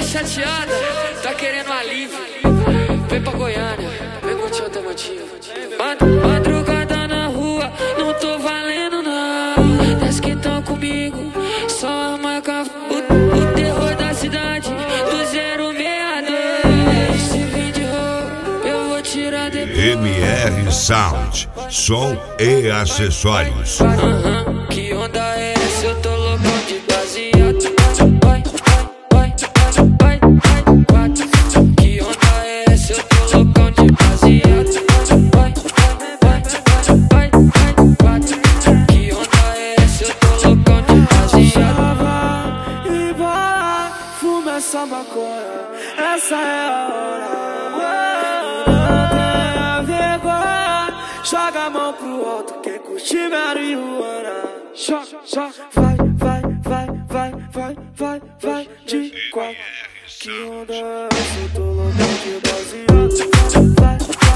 chateada, tá querendo alívio. Vem pra Goiânia, vem curtir automotivo. Madrugada na rua, não tô valendo não. Das que tão comigo, só marca o terror da cidade do 062. Se vir de roupa, eu vou tirar depois. MR Sound, som e acessórios. Que onda é essa? Eu tô loucão de baseado. Que onda é essa? Eu tô loucão de baseado. Que onda é essa? Eu tô loucão de baseado. E vai, fuma essa maconha, essa é a hora. Não tenha vergonha, joga a mão pro alto, quem curte marihuana. Só, vai, de quatro. Que onda é essa? Eu tô loucão de baseado. Vai,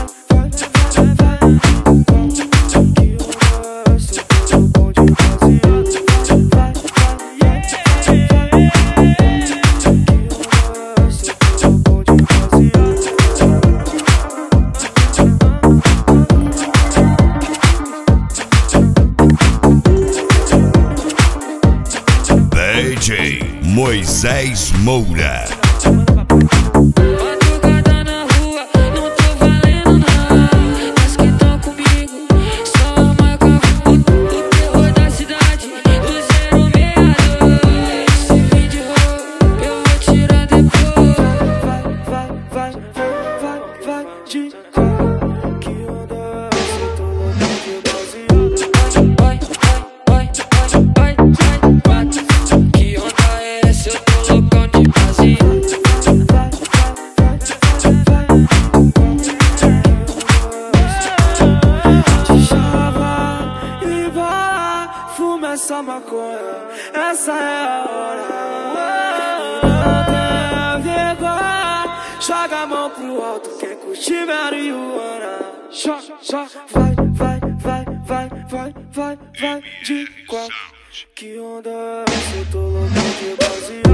que onda é essa? Eu tô loucão de baseado. Vai, DJ Moisés Moura. Madrugada na rua, não tô valendo não. As que tão comigo, só marca o terror da cidade do 062. Se vir de roupa, eu vou tirar depois. vai de quatro. Que onda é essa? Eu tô loucão de baseado. Que onda é essa? Eu tô loucão de baseado. E vai, fuma essa maconha, essa é a hora. Não tenha vergonha, joga a mão pro alto, quem curte marihuana. Só vai, de quatro. Que onda é essa? Eu tô loucão de baseado.